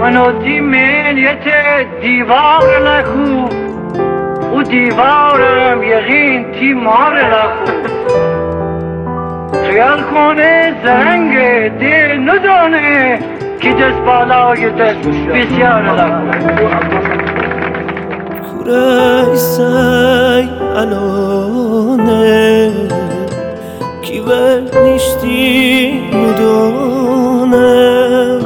منو ملیت دیوار لکو و دیوارم یقین تی مار لکو خیال کنه زنگ دل ندانه که دست بالای دست بسیار لکو Kureysay alone ki vermişti müdonem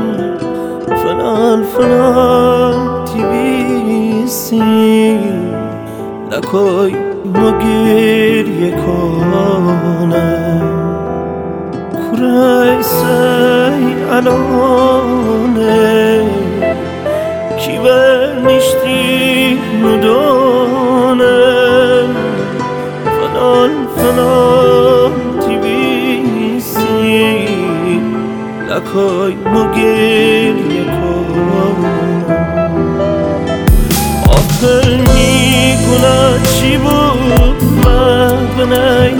falan tibisi lakoy magir yekonam Kureysay alone ki vermişti müdonem falan tibisi lakoy magir yekonam آخر میگونه چی بود مبنای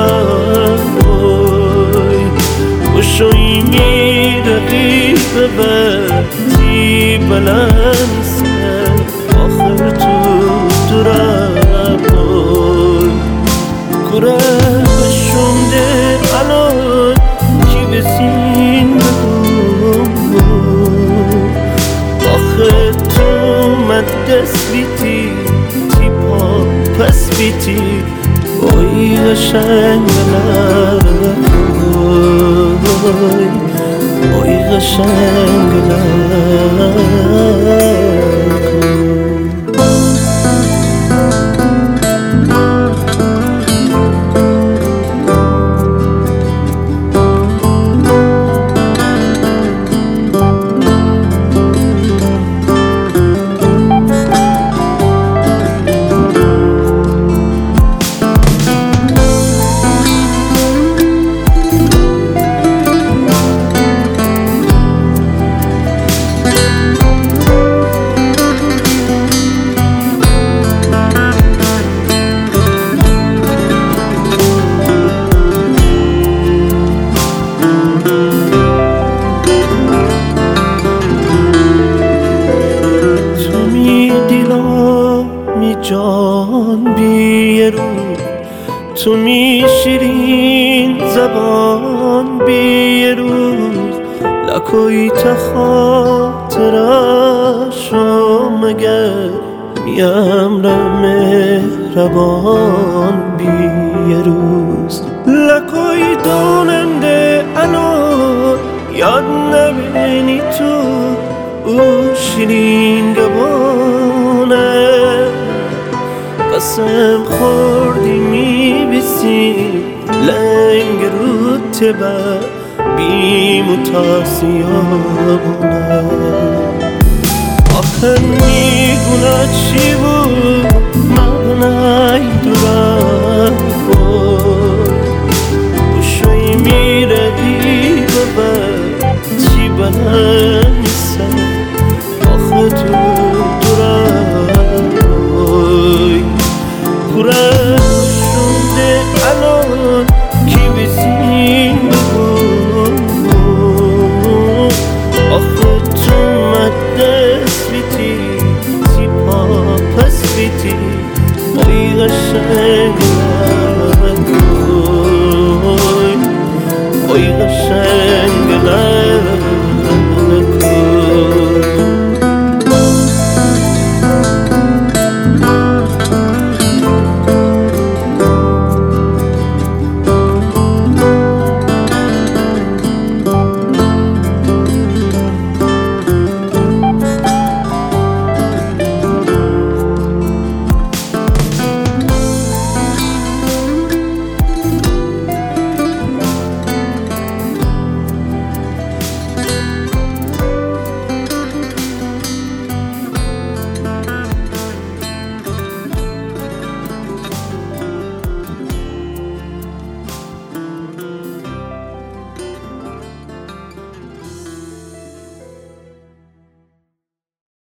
رای بشوی میرقی به بدی بلند سر آخر تو درم بای گره بشونده الان کی بسین بگم آخر تو من دست بیتی تی پا پس بیتی اوی قشنگ لکوی اوی قشنگ لکوی جان بیرو تو می شیرین زبان بیروز لکوی تخاطرشو مگر میم مهربان بیروز لکوی داننده الان یاد نبینی تو او شیرین گبانه قسم خوردی میبیسی لنگ رو تبا بیم و تاسیابونه آخر میگونه چی بود مبنای دورم بود بشوی میردی ببر چی بلند نیستم آخر تو شونده الان کی بسین بگم آخه تو مدست بیتی تی پا پس بیتی اوی قشنگ لکوی اوی قشنگ لکوی